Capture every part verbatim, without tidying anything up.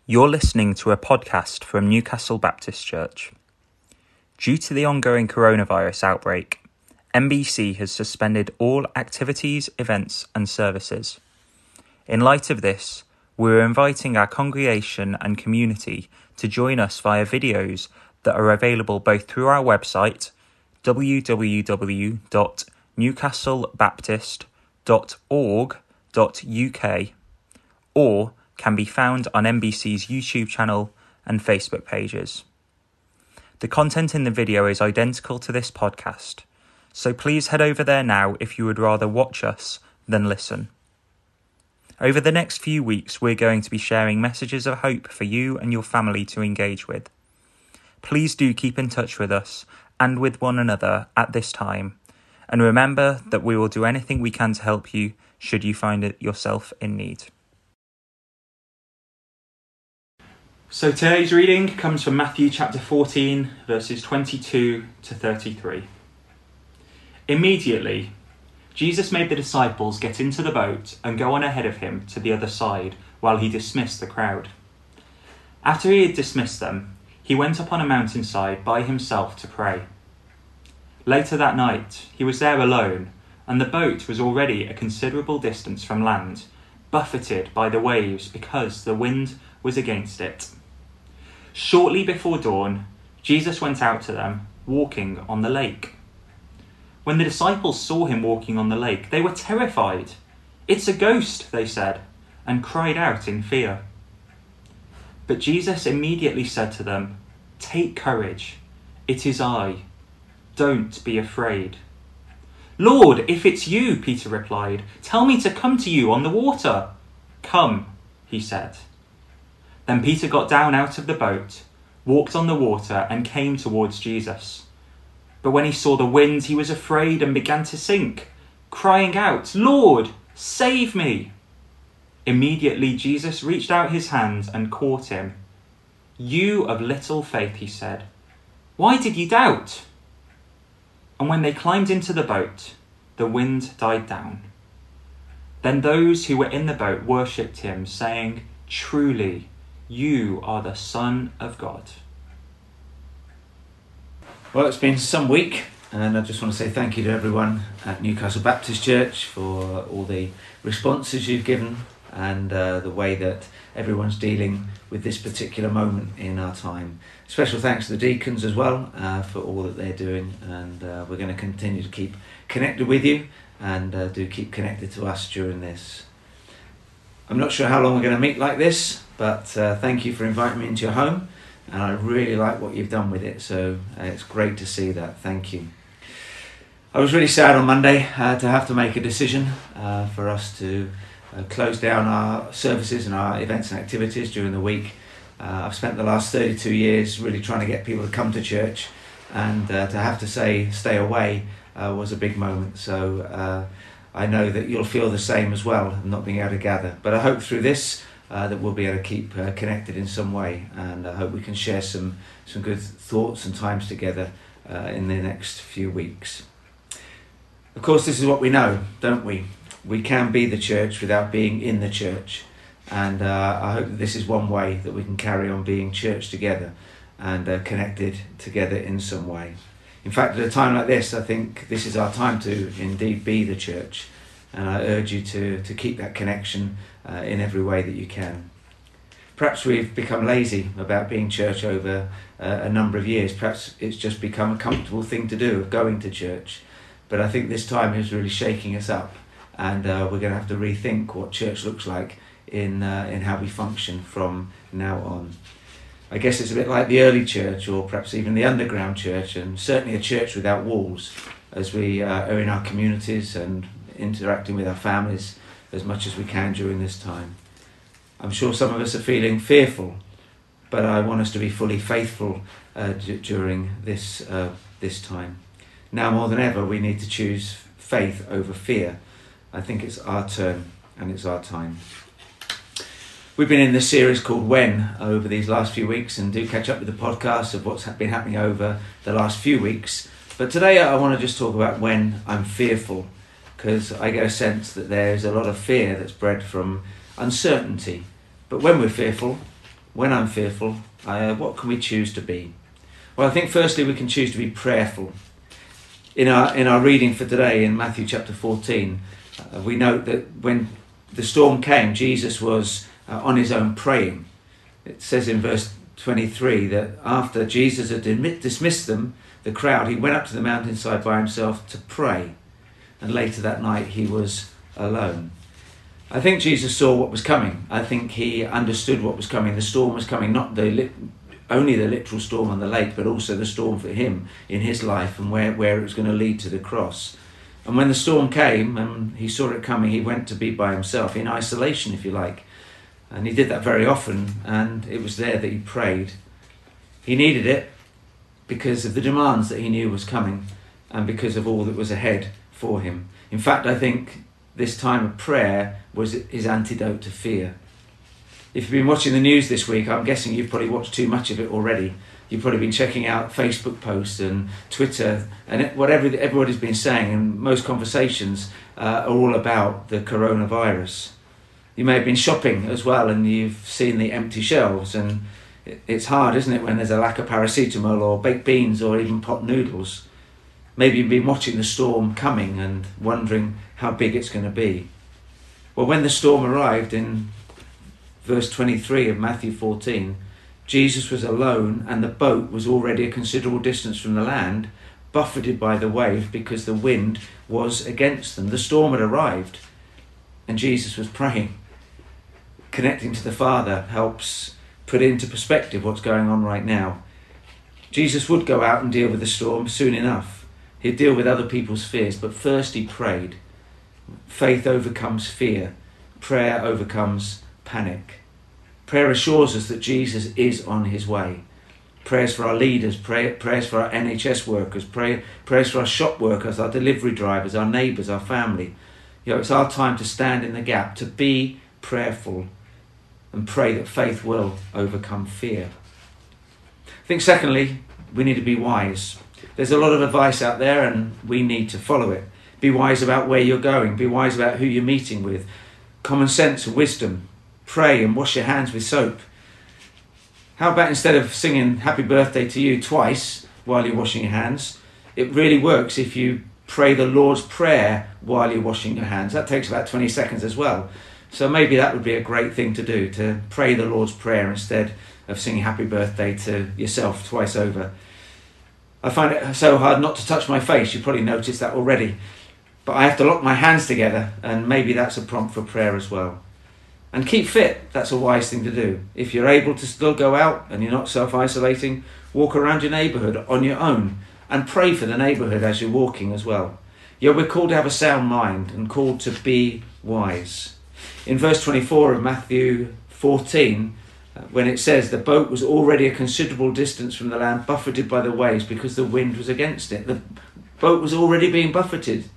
You're listening to a podcast from Newcastle Baptist Church. Due to the ongoing coronavirus outbreak, N B C has suspended all activities, events and services. In light of this, we're inviting our congregation and community to join us via videos that are available both through our website, w w w dot newcastle baptist dot org dot u k, or can be found on N B C's YouTube channel and Facebook pages. The content in the video is identical to this podcast, so please head over there now if you would rather watch us than listen. Over the next few weeks, we're going to be sharing messages of hope for you and your family to engage with. Please do keep in touch with us and with one another at this time, and remember that we will do anything we can to help you should you find it yourself in need. So today's reading comes from Matthew chapter fourteen, verses twenty-two to thirty-three. Immediately, Jesus made the disciples get into the boat and go on ahead of him to the other side while he dismissed the crowd. After he had dismissed them, he went up on a mountainside by himself to pray. Later that night, he was there alone, and the boat was already a considerable distance from land, buffeted by the waves because the wind was against it. Shortly before dawn, Jesus went out to them, walking on the lake. When the disciples saw him walking on the lake, they were terrified. "It's a ghost," they said, and cried out in fear. But Jesus immediately said to them, "Take courage, it is I. Don't be afraid." "Lord, if it's you," Peter replied, "tell me to come to you on the water." "Come," he said. Then Peter got down out of the boat, walked on the water, and came towards Jesus. But when he saw the wind, he was afraid and began to sink, crying out, "Lord, save me!" Immediately Jesus reached out his hand and caught him. "You of little faith," he said, "why did you doubt?" And when they climbed into the boat, the wind died down. Then those who were in the boat worshipped him, saying, "Truly, you are the Son of God." Well, it's been some week, and I just want to say thank you to everyone at Newcastle Baptist Church for all the responses you've given and uh, the way that everyone's dealing with this particular moment in our time. Special thanks to the deacons as well uh, for all that they're doing, and uh, we're going to continue to keep connected with you and uh, do keep connected to us during this. I'm not sure how long we're going to meet like this, but uh, thank you for inviting me into your home, and I really like what you've done with it, so uh, it's great to see that. Thank you. I was really sad on Monday uh, to have to make a decision uh, for us to uh, close down our services and our events and activities during the week. Uh, I've spent the last thirty-two years really trying to get people to come to church, and uh, to have to say stay away uh, was a big moment, so uh, I know that you'll feel the same as well, not being able to gather. But I hope through this uh, that we'll be able to keep uh, connected in some way, and I hope we can share some, some good thoughts and times together uh, in the next few weeks. Of course, this is what we know, don't we? We can be the church without being in the church. And uh, I hope that this is one way that we can carry on being church together and uh, connected together in some way. In fact, at a time like this, I think this is our time to indeed be the church. And I urge you to, to keep that connection uh, in every way that you can. Perhaps we've become lazy about being church over uh, a number of years. Perhaps it's just become a comfortable thing to do, of going to church. But I think this time is really shaking us up. And uh, we're going to have to rethink what church looks like in uh, in how we function from now on. I guess it's a bit like the early church, or perhaps even the underground church, and certainly a church without walls, as we uh, are in our communities and interacting with our families as much as we can during this time. I'm sure some of us are feeling fearful, but I want us to be fully faithful uh, d- during this uh, this time. Now more than ever, we need to choose faith over fear. I think it's our turn and it's our time. We've been in this series called When over these last few weeks, and do catch up with the podcast of what's been happening over the last few weeks. But today I want to just talk about when I'm fearful, because I get a sense that there's a lot of fear that's bred from uncertainty. But when we're fearful, when I'm fearful, uh, what can we choose to be? Well, I think firstly we can choose to be prayerful. In our in our reading for today in Matthew chapter fourteen, uh, we note that when the storm came, Jesus was uh, on his own praying. It says in verse twenty-three that after Jesus had dismissed them, the crowd, he went up to the mountainside by himself to pray. And later that night he was alone. I think Jesus saw what was coming. I think he understood what was coming. The storm was coming, not the lit- only the literal storm on the lake, but also the storm for him in his life and where, where it was going to lead to the cross. And when the storm came and he saw it coming, he went to be by himself, in isolation, if you like. And he did that very often, and it was there that he prayed. He needed it because of the demands that he knew was coming and because of all that was ahead for him. In fact, I think this time of prayer was his antidote to fear. If you've been watching the news this week, I'm guessing you've probably watched too much of it already. You've probably been checking out Facebook posts and Twitter and whatever everybody's been saying, and most conversations uh, are all about the coronavirus. You may have been shopping as well and you've seen the empty shelves, and it's hard, isn't it, when there's a lack of paracetamol or baked beans or even pot noodles. Maybe you've been watching the storm coming and wondering how big it's going to be. Well, when the storm arrived in verse twenty-three of Matthew fourteen, Jesus was alone and the boat was already a considerable distance from the land, buffeted by the wave because the wind was against them. The storm had arrived and Jesus was praying. Connecting to the Father helps put into perspective what's going on right now. Jesus would go out and deal with the storm soon enough. He'd deal with other people's fears, but first he prayed. Faith overcomes fear. Prayer overcomes panic. Prayer assures us that Jesus is on his way. Prayers for our leaders, pray, prayers for our N H S workers, pray, prayers for our shop workers, our delivery drivers, our neighbours, our family. You know, it's our time to stand in the gap, to be prayerful and pray that faith will overcome fear. I think secondly, we need to be wise. There's a lot of advice out there and we need to follow it. Be wise about where you're going. Be wise about who you're meeting with. Common sense and wisdom. Pray and wash your hands with soap. How about instead of singing happy birthday to you twice while you're washing your hands, it really works if you pray the Lord's Prayer while you're washing your hands. That takes about twenty seconds as well. So maybe that would be a great thing to do, to pray the Lord's Prayer instead of singing happy birthday to yourself twice over. I find it so hard not to touch my face. You probably noticed that already. But I have to lock my hands together, and maybe that's a prompt for prayer as well. And keep fit. That's a wise thing to do. If you're able to still go out and you're not self-isolating, walk around your neighbourhood on your own and pray for the neighbourhood as you're walking as well. Yeah, we're called to have a sound mind and called to be wise. In verse twenty-four of Matthew fourteen, when it says the boat was already a considerable distance from the land, buffeted by the waves because the wind was against it. The boat was already being buffeted.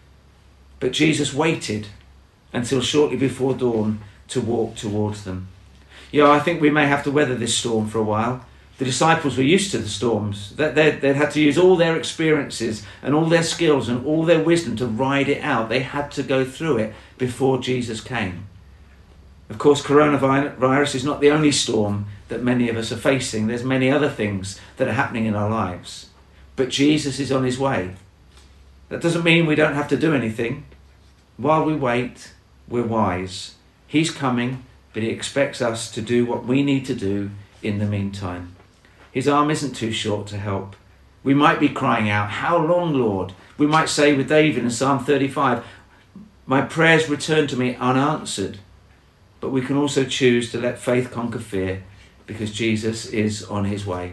But Jesus waited until shortly before dawn to walk towards them. Yeah, I think we may have to weather this storm for a while. The disciples were used to the storms. They'd had to use all their experiences and all their skills and all their wisdom to ride it out. They had to go through it before Jesus came. Of course, coronavirus is not the only storm that many of us are facing. There's many other things that are happening in our lives. But Jesus is on his way. That doesn't mean we don't have to do anything. While we wait, we're wise. He's coming, but he expects us to do what we need to do in the meantime. His arm isn't too short to help. We might be crying out, "How long, Lord?" We might say with David in Psalm thirty-five, "My prayers return to me unanswered." But we can also choose to let faith conquer fear because Jesus is on his way.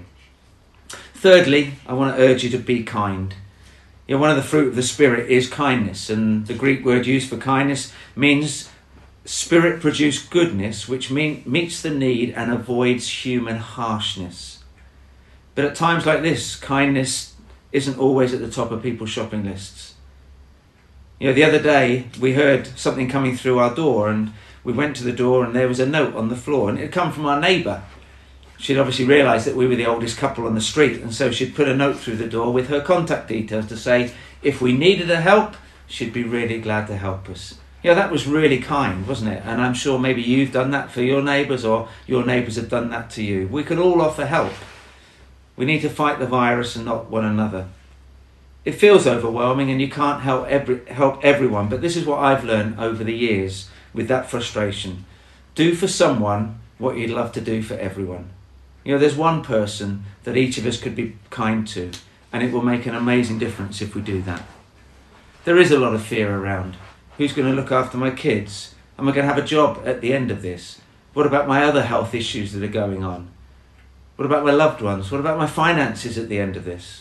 Thirdly, I want to urge you to be kind. You know, one of the fruit of the Spirit is kindness, and the Greek word used for kindness means Spirit-produced goodness, which mean, meets the need and avoids human harshness. But at times like this, kindness isn't always at the top of people's shopping lists. You know, the other day we heard something coming through our door, and we went to the door and there was a note on the floor, and it had come from our neighbour. She'd obviously realised that we were the oldest couple on the street, and so she'd put a note through the door with her contact details to say if we needed her help, she'd be really glad to help us. Yeah, that was really kind, wasn't it? And I'm sure maybe you've done that for your neighbours, or your neighbours have done that to you. We can all offer help. We need to fight the virus and not one another. It feels overwhelming and you can't help every, help everyone, but this is what I've learned over the years with that frustration. Do for someone what you'd love to do for everyone. You know, there's one person that each of us could be kind to, and it will make an amazing difference if we do that. There is a lot of fear around. Who's going to look after my kids? Am I going to have a job at the end of this? What about my other health issues that are going on? What about my loved ones? What about my finances at the end of this?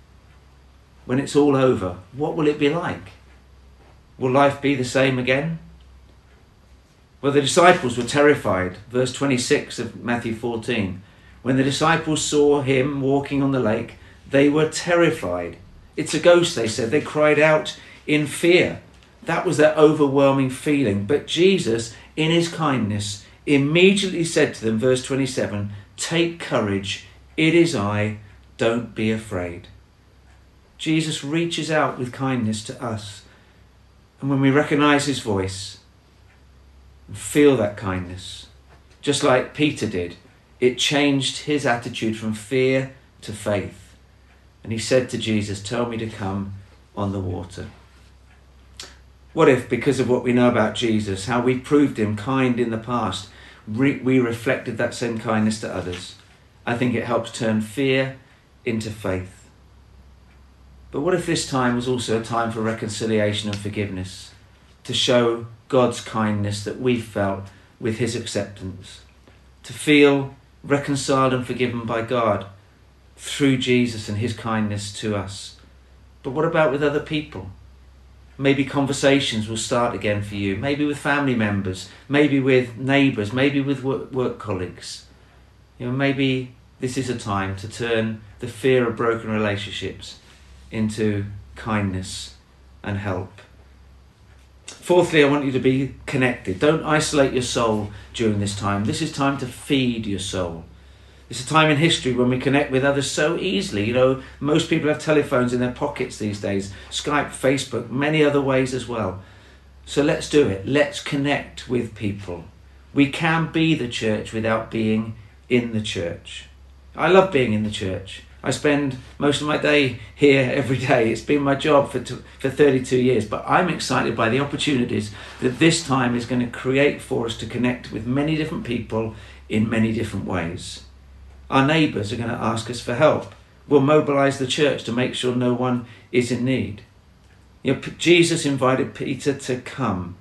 When it's all over, what will it be like? Will life be the same again? Well, the disciples were terrified. Verse twenty-six of Matthew fourteen. When the disciples saw him walking on the lake, they were terrified. It's a ghost, they said. They cried out in fear. That was their overwhelming feeling. But Jesus, in his kindness, immediately said to them, verse twenty-seven, take courage, it is I, don't be afraid. Jesus reaches out with kindness to us. And when we recognise his voice and feel that kindness, just like Peter did, it changed his attitude from fear to faith. And he said to Jesus, tell me to come on the water. What if, because of what we know about Jesus, how we proved him kind in the past, re- we reflected that same kindness to others? I think it helps turn fear into faith. But what if this time was also a time for reconciliation and forgiveness, to show God's kindness that we felt with his acceptance, to feel reconciled and forgiven by God through Jesus and his kindness to us? But what about with other people? Maybe conversations will start again for you, maybe with family members, maybe with neighbours, maybe with work, work colleagues. You know, maybe this is a time to turn the fear of broken relationships into kindness and help. Fourthly, I want you to be connected. Don't isolate your soul during this time. This is time to feed your soul. It's a time in history when we connect with others so easily. You know, most people have telephones in their pockets these days. Skype, Facebook, many other ways as well. So let's do it. Let's connect with people. We can be the church without being in the church. I love being in the church. I spend most of my day here every day. It's been my job for for thirty-two years, but I'm excited by the opportunities that this time is going to create for us to connect with many different people in many different ways. Our neighbours are going to ask us for help. We'll mobilise the church to make sure no one is in need. You know, Jesus invited Peter to come.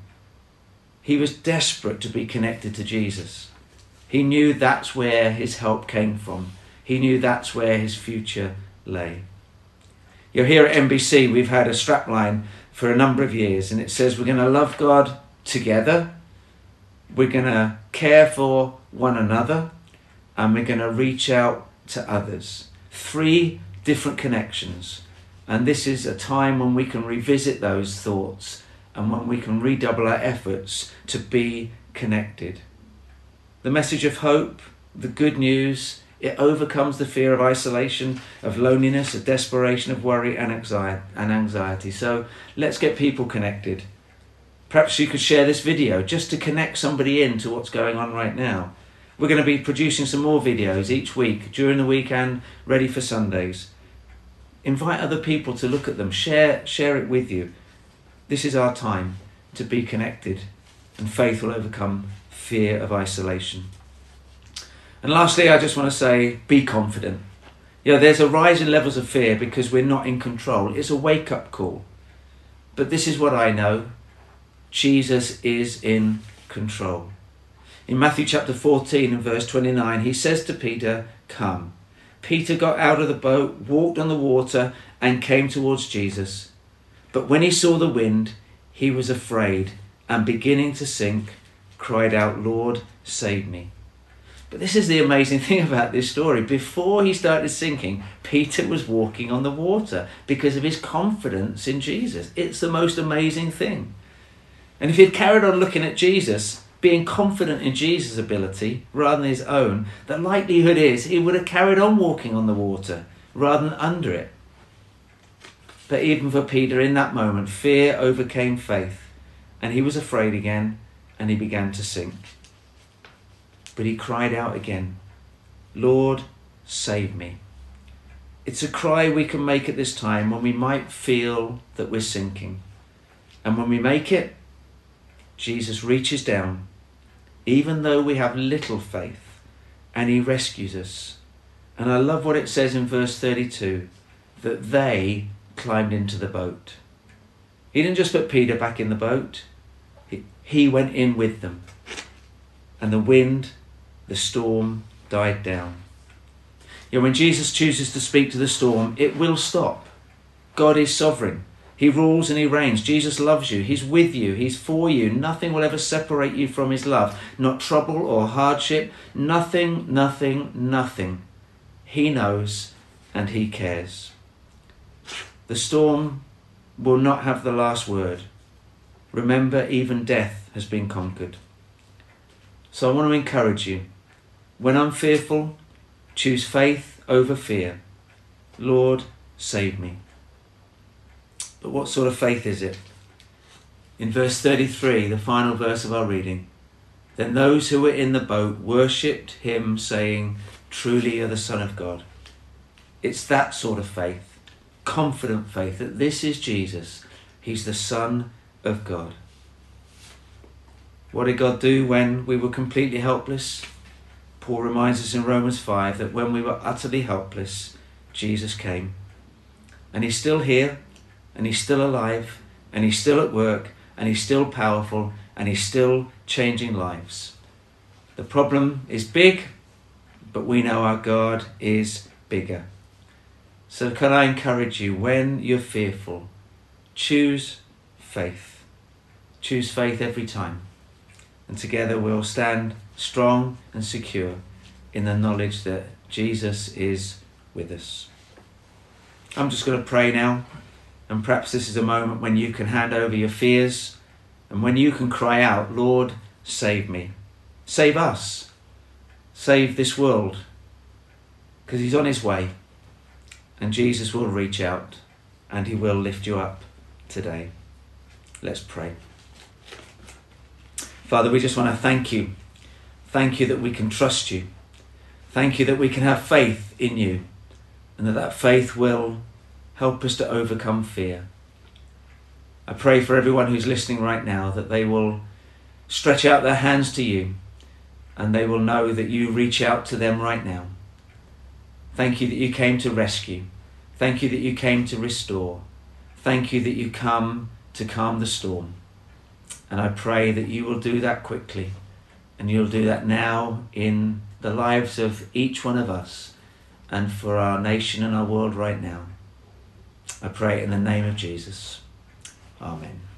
He was desperate to be connected to Jesus. He knew that's where his help came from. He knew that's where his future lay. You know, here at M B C, we've had a strapline for a number of years, and it says we're going to love God together, we're going to care for one another, and we're going to reach out to others. Three different connections. And this is a time when we can revisit those thoughts and when we can redouble our efforts to be connected. The message of hope, the good news, it overcomes the fear of isolation, of loneliness, of desperation, of worry and anxiety. So let's get people connected. Perhaps you could share this video just to connect somebody in to what's going on right now. We're going to be producing some more videos each week, during the week and ready for Sundays. Invite other people to look at them, share, share it with you. This is our time to be connected, and faith will overcome fear of isolation. And lastly, I just want to say, be confident. You know, there's a rise in levels of fear because we're not in control. It's a wake-up call. But this is what I know. Jesus is in control. In Matthew chapter fourteen and verse twenty-nine, he says to Peter, come. Peter got out of the boat, walked on the water, and came towards Jesus. But when he saw the wind, he was afraid, and beginning to sink, cried out, Lord, save me. But this is the amazing thing about this story. Before he started sinking, Peter was walking on the water because of his confidence in Jesus. It's the most amazing thing. And if he'd carried on looking at Jesus, being confident in Jesus' ability rather than his own, the likelihood is he would have carried on walking on the water rather than under it. But even for Peter in that moment, fear overcame faith, and he was afraid again, and he began to sink. But he cried out again, "Lord, save me." It's a cry we can make at this time when we might feel that we're sinking. And when we make it, Jesus reaches down, even though we have little faith, and he rescues us. And I love what it says in verse thirty-two, that they climbed into the boat. He didn't just put Peter back in the boat, he, he went in with them. And the wind, the storm died down. You know, when Jesus chooses to speak to the storm, it will stop. God is sovereign. He rules and he reigns. Jesus loves you. He's with you. He's for you. Nothing will ever separate you from his love. Not trouble or hardship. Nothing, nothing, nothing. He knows and he cares. The storm will not have the last word. Remember, even death has been conquered. So I want to encourage you. When I'm fearful, choose faith over fear. Lord, save me. But what sort of faith is it? In verse thirty-three, the final verse of our reading, then those who were in the boat worshipped him, saying, "Truly you're the Son of God." It's that sort of faith, confident faith, that this is Jesus. He's the Son of God. What did God do when we were completely helpless? Paul reminds us in Romans five that when we were utterly helpless, Jesus came. And he's still here, and he's still alive, and he's still at work, and he's still powerful, and he's still changing lives. The problem is big, but we know our God is bigger. So can I encourage you, when you're fearful, choose faith. Choose faith every time. And together we'll stand strong and secure in the knowledge that Jesus is with us. I'm just going to pray now. And perhaps this is a moment when you can hand over your fears and when you can cry out, "Lord, save me. Save us. Save this world." Because he's on his way and Jesus will reach out and he will lift you up today. Let's pray. Father, we just want to thank you. Thank you that we can trust you. Thank you that we can have faith in you and that that faith will help us to overcome fear. I pray for everyone who's listening right now that they will stretch out their hands to you and they will know that you reach out to them right now. Thank you that you came to rescue. Thank you that you came to restore. Thank you that you come to calm the storm. And I pray that you will do that quickly and you'll do that now in the lives of each one of us and for our nation and our world right now. I pray in the name of Jesus. Amen.